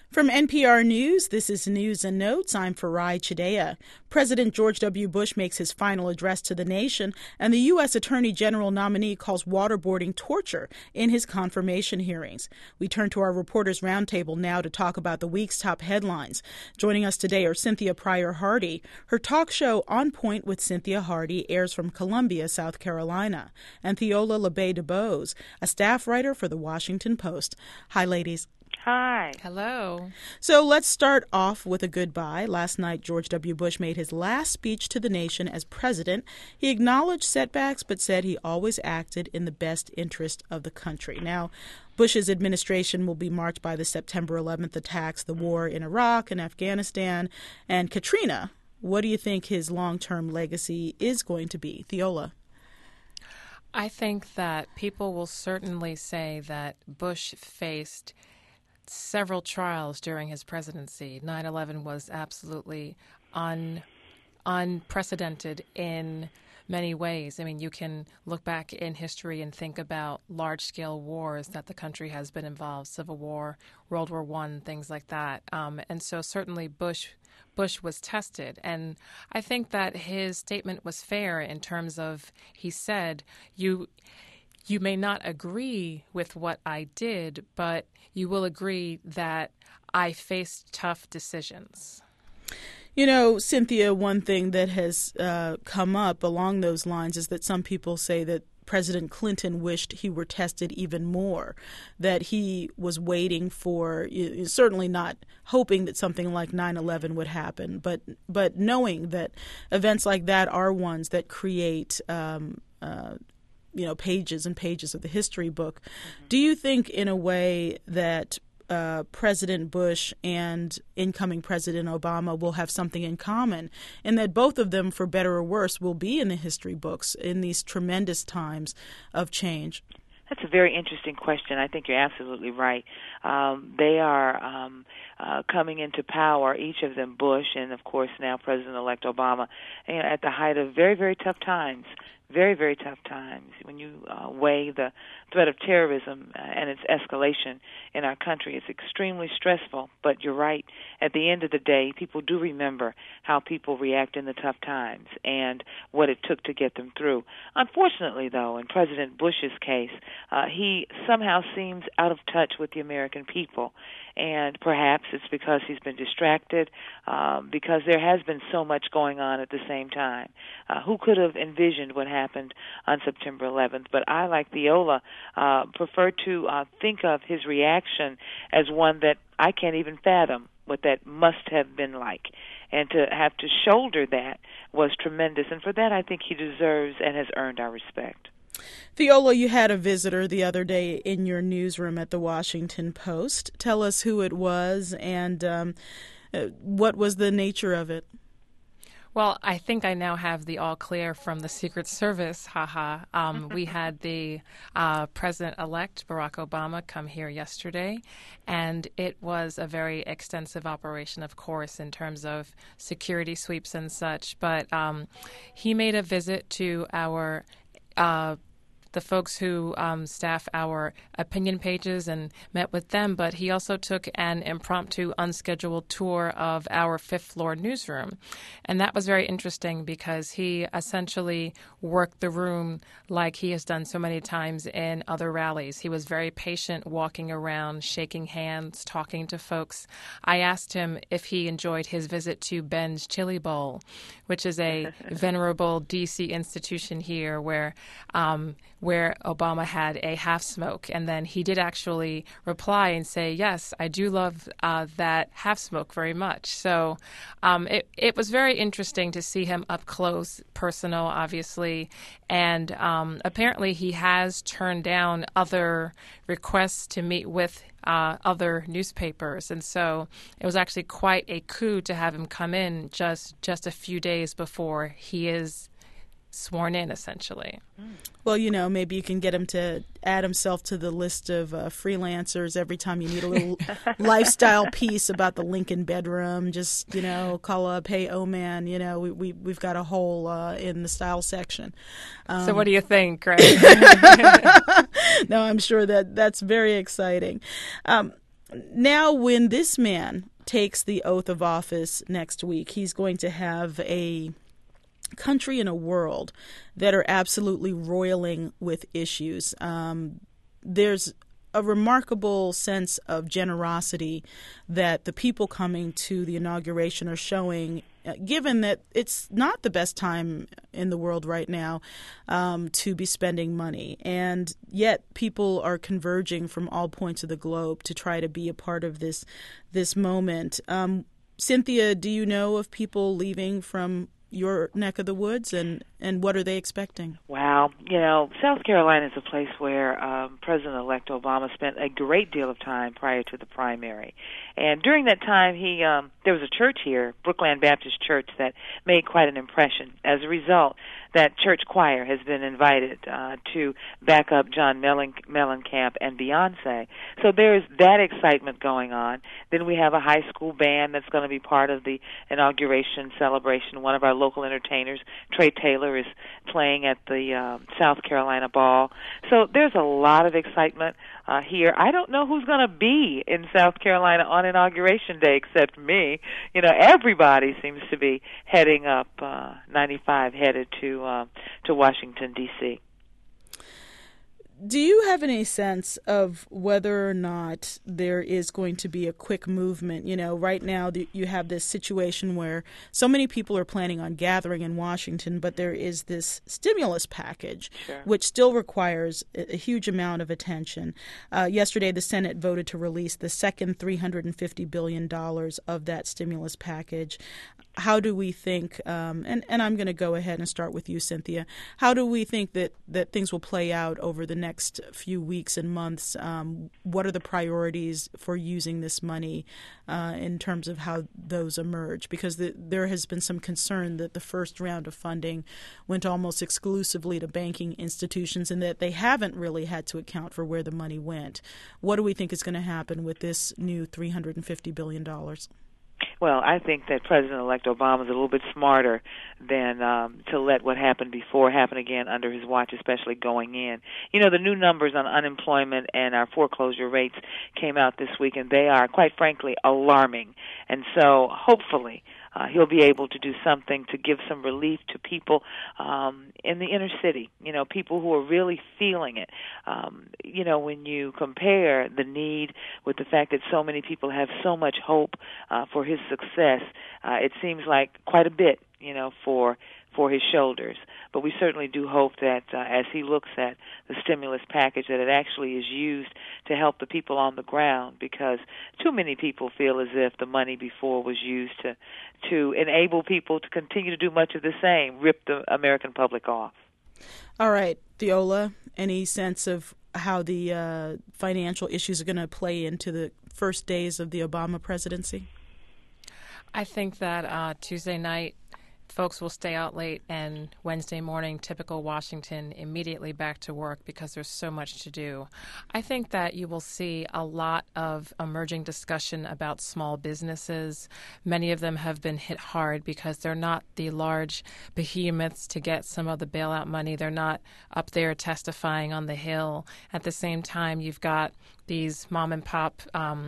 From NPR News, this is News and Notes. I'm Farai Chidea. President George W. Bush makes his final address to the nation, and the U.S. Attorney General nominee calls waterboarding torture in his confirmation hearings. We turn to our Reporters Roundtable now to talk about the week's top headlines. Joining us today are Cynthia Pryor-Hardy. Her talk show, On Point with Cynthia Hardy, airs from Columbia, South Carolina, and Theola LeBay-DuBose, a staff writer for The Washington Post. Hi, ladies. Hi. Hello. So let's start off with a goodbye. Last night, George W. Bush made his last speech to the nation as president. He acknowledged setbacks, but said he always acted in the best interest of the country. Now, Bush's administration will be marked by the September 11th attacks, the war in Iraq and Afghanistan, and Katrina. What do you think his long-term legacy is going to be? Theola? I think that people will certainly say that Bush faced several trials during his presidency. 9/11 was absolutely unprecedented in many ways. I mean, you can look back in history and think about large-scale wars that the country has been involved, Civil War, World War I, things like that. And so certainly Bush was tested. And I think that his statement was fair in terms of, he said, you may not agree with what I did, but you will agree that I faced tough decisions. You know, Cynthia, one thing that has come up along those lines is that some people say that President Clinton wished he were tested even more, that he was waiting for, certainly not hoping that something like 9/11 would happen, but knowing that events like that are ones that create pages and pages of the history book. Mm-hmm. Do you think, in a way, that President Bush and incoming President Obama will have something in common, and that both of them, for better or worse, will be in the history books in these tremendous times of change? That's a very interesting question. I think you're absolutely right. They are coming into power, each of them, Bush and, of course, now President-elect Obama, at the height of very, very tough times. Very, very tough times. When you weigh the threat of terrorism and its escalation in our country, it's extremely stressful. But you're right. At the end of the day, people do remember how people react in the tough times and what it took to get them through. Unfortunately, though, in President Bush's case, he somehow seems out of touch with the American people. And perhaps it's because he's been distracted, because there has been so much going on at the same time. Who could have envisioned what happened on September 11th? But I, like Theola, prefer to think of his reaction as one that I can't even fathom what that must have been like. And to have to shoulder that was tremendous. And for that, I think he deserves and has earned our respect. Theola, you had a visitor the other day in your newsroom at the Washington Post. Tell us who it was and what was the nature of it. Well, I think I now have the all clear from the Secret Service, We had the President-elect Barack Obama come here yesterday, and it was a very extensive operation, of course, in terms of security sweeps and such. But he made a visit to our the folks who staff our opinion pages and met with them, but he also took an impromptu, unscheduled tour of our fifth floor newsroom. And that was very interesting because he essentially worked the room like he has done so many times in other rallies. He was very patient, walking around, shaking hands, talking to folks. I asked him if he enjoyed his visit to Ben's Chili Bowl, which is a venerable D.C. institution here where Obama had a half smoke. And then he did actually reply and say, yes, I do love that half smoke very much. So it was very interesting to see him up close, personal, obviously. And apparently he has turned down other requests to meet with other newspapers. And so it was actually quite a coup to have him come in just a few days before he is sworn in, essentially. Well, maybe you can get him to add himself to the list of freelancers every time you need a little lifestyle piece about the Lincoln bedroom. Just, call up, hey, oh, man, we've got a hole in the style section. So what do you think, right? No, I'm sure that's very exciting. Now, when this man takes the oath of office next week, he's going to have a country and a world that are absolutely roiling with issues. There's a remarkable sense of generosity that the people coming to the inauguration are showing, given that it's not the best time in the world right now to be spending money. And yet people are converging from all points of the globe to try to be a part of this moment. Cynthia, do you know of people leaving from your neck of the woods, and what are they expecting? Wow. South Carolina is a place where President-elect Obama spent a great deal of time prior to the primary. And during that time, there was a church here, Brookland Baptist Church, that made quite an impression. As a result, that church choir has been invited to back up John Mellencamp and Beyonce. So there's that excitement going on. Then we have a high school band that's going to be part of the inauguration celebration. One of our local entertainers, Trey Taylor, is playing at the South Carolina Ball. So there's a lot of excitement here. I don't know who's going to be in South Carolina on Inauguration Day except me. Everybody seems to be heading up 95, headed to Washington, D.C. Do you have any sense of whether or not there is going to be a quick movement? Right now you have this situation where so many people are planning on gathering in Washington, but there is this stimulus package, Sure. which still requires a huge amount of attention. Yesterday, the Senate voted to release the second $350 billion of that stimulus package. How do we think, and I'm going to go ahead and start with you, Cynthia, how do we think that things will play out over the next few weeks and months? What are the priorities for using this money in terms of how those emerge? Because there has been some concern that the first round of funding went almost exclusively to banking institutions and that they haven't really had to account for where the money went. What do we think is going to happen with this new $350 billion? Well, I think that President-elect Obama is a little bit smarter than to let what happened before happen again under his watch, especially going in. The new numbers on unemployment and our foreclosure rates came out this week, and they are, quite frankly, alarming. And so, hopefully, he'll be able to do something to give some relief to people in the inner city, people who are really feeling it. When you compare the need with the fact that so many people have so much hope for his success, it seems like quite a bit, for his shoulders. But we certainly do hope that as he looks at the stimulus package, that it actually is used to help the people on the ground, because too many people feel as if the money before was used to enable people to continue to do much of the same, rip the American public off. All right, Viola, any sense of how the financial issues are going to play into the first days of the Obama presidency? I think that Tuesday night folks will stay out late, and Wednesday morning, typical Washington, immediately back to work because there's so much to do. I think that you will see a lot of emerging discussion about small businesses. Many of them have been hit hard because they're not the large behemoths to get some of the bailout money. They're not up there testifying on the Hill. At the same time, you've got these mom and pop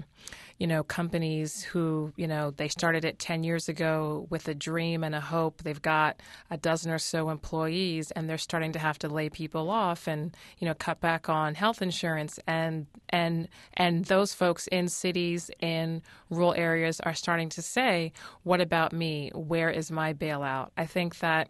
companies who, they started it 10 years ago with a dream and a hope. They've got a dozen or so employees, and they're starting to have to lay people off and, cut back on health insurance. And those folks in cities, in rural areas are starting to say, what about me? Where is my bailout? I think that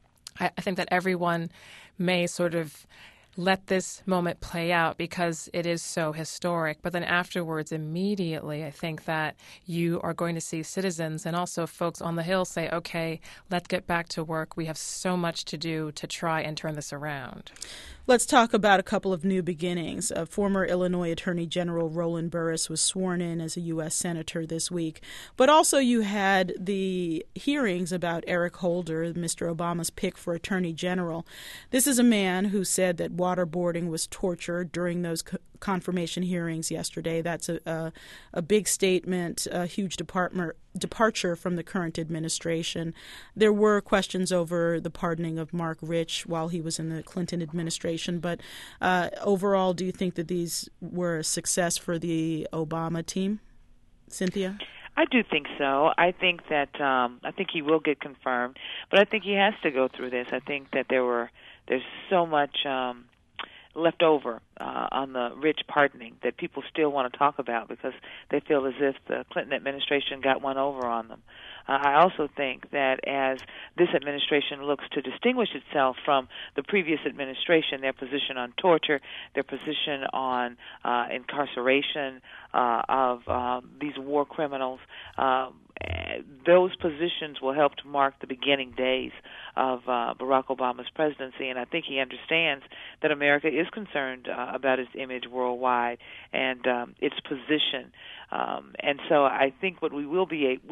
everyone may sort of let this moment play out because it is so historic. But then afterwards, immediately, I think that you are going to see citizens and also folks on the Hill say, okay, let's get back to work. We have so much to do to try and turn this around. Let's talk about a couple of new beginnings. Former Illinois Attorney General Roland Burris was sworn in as a U.S. Senator this week. But also you had the hearings about Eric Holder, Mr. Obama's pick for Attorney General. This is a man who said that waterboarding was torture during those confirmation hearings yesterday. That's a big statement, a huge departure from the current administration. There were questions over the pardoning of Mark Rich while he was in the Clinton administration, but overall, do you think that these were a success for the Obama team? Cynthia? I do think so. I think that I think he will get confirmed, but I think he has to go through this. I think that there's so much left over on the Rich pardoning that people still want to talk about because they feel as if the Clinton administration got one over on them. I also think that as this administration looks to distinguish itself from the previous administration, their position on torture, their position on incarceration of these war criminals, those positions will help to mark the beginning days of Barack Obama's presidency, and I think he understands that America is concerned about its image worldwide and its position. And so I think what we will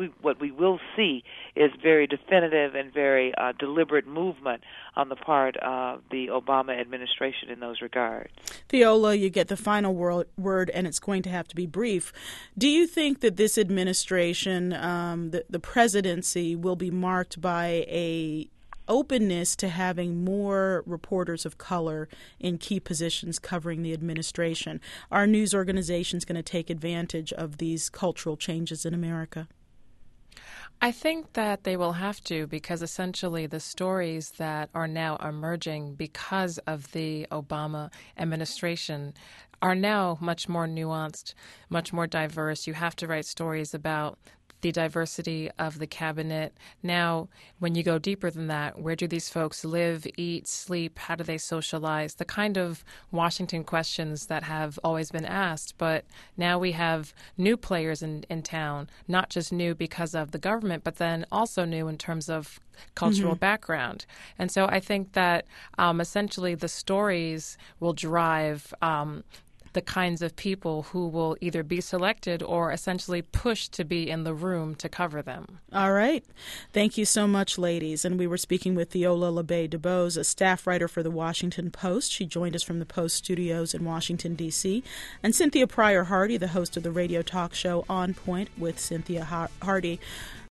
see is very definitive and very deliberate movement on the part of the Obama administration in those regards. Viola, you get the final word, and it's going to have to be brief. Do you think that this administration, the presidency, will be marked by a openness to having more reporters of color in key positions covering the administration? Are news organizations going to take advantage of these cultural changes in America? I think that they will have to, because essentially the stories that are now emerging because of the Obama administration are now much more nuanced, much more diverse. You have to write stories about the diversity of the cabinet. Now, when you go deeper than that, where do these folks live, eat, sleep? How do they socialize? The kind of Washington questions that have always been asked. But now we have new players in town, not just new because of the government, but then also new in terms of cultural background. And so I think that essentially the stories will drive the kinds of people who will either be selected or essentially pushed to be in the room to cover them. All right. Thank you so much, ladies. And we were speaking with Viola LeBay-Dubose, a staff writer for the Washington Post. She joined us from the Post studios in Washington, D.C. And Cynthia Pryor Hardy, the host of the radio talk show On Point with Cynthia Hardy.